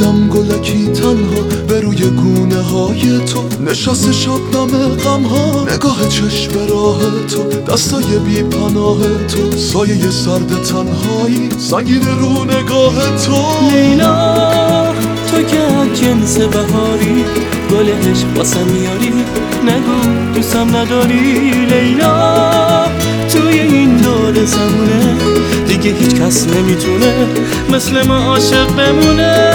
دیدم گلکی تنها به روی گونه های تو نشست شبنم غم ها، نگاه چشم راه تو، دستای بی پناه تو، سایه سرد تنهایی سنگین رو نگاه تو. لیلا تو که از جنس بهاری، گل عشق واسم میاری، نگو دوستم نداری. لیلا توی این دور زمونه دیگه هیچ کس نمیتونه مثل ما عاشق بمونه.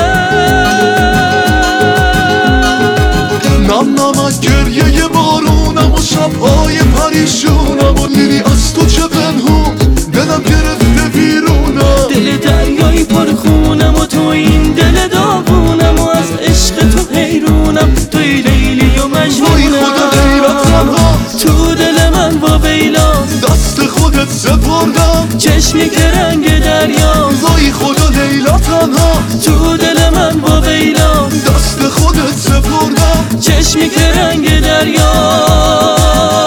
نم نمک گریه بارونم و شبهای پریشونم و لیلی از تو چه پنهون، دلم گرفته بیرونم. دل دریایی پر خونم و تو این دل داغونم و از عشق تو حیرونم. توی لیلی و مجنونم. وای خدا حیرتم ها تو دل من با ویلاست، دست خودت سپردم. چشمی که رنگ دریاست. وای خدا لیلا تنها تو دل من با ویلاست، دست خودت سپردم. چشمی که رنگ دریاست.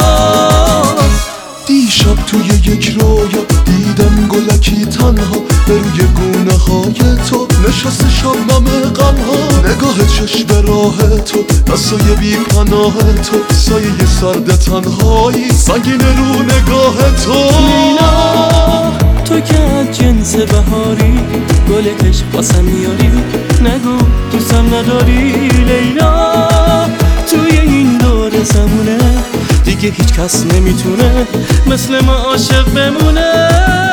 دیشب توی یک رویا دیدم گلکی تنها به روی گونه های تو نشست شبنم غم ها، نگاه چشم راه تو، دستای بی پناه تو، سایه سرد تنهایی سنگین رو نگاه تو. لیلا تو که از جنس بهاری، گل عشق واسم میاری، نگو دوستم نداری. لیلا توی این دور زمونه دیگه هیچ کس نمیتونه مثل ما عاشق بمونه.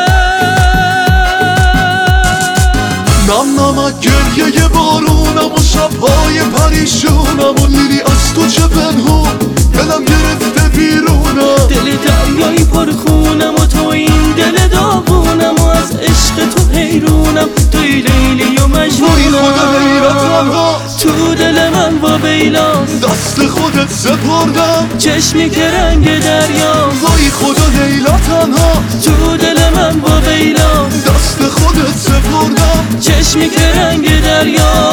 نم نمک گریه بارونم و شبهای پریشونم و لیلی از تو چه پنهون، دلم گرفته بیرونم. دل دریایی پر خونم و تو این دل داغونم و از عشق تو حیرونم. توی لیلی و وای خدا مجنونم. حیرتم ها تو دل من با ویلاست، دست خودت سپردم. چشمی که رنگ دریاست. وای خدا لیلا تنها تو دل من با ویلاست، دست خودت سپردم. چشمی که رنگ دریاست.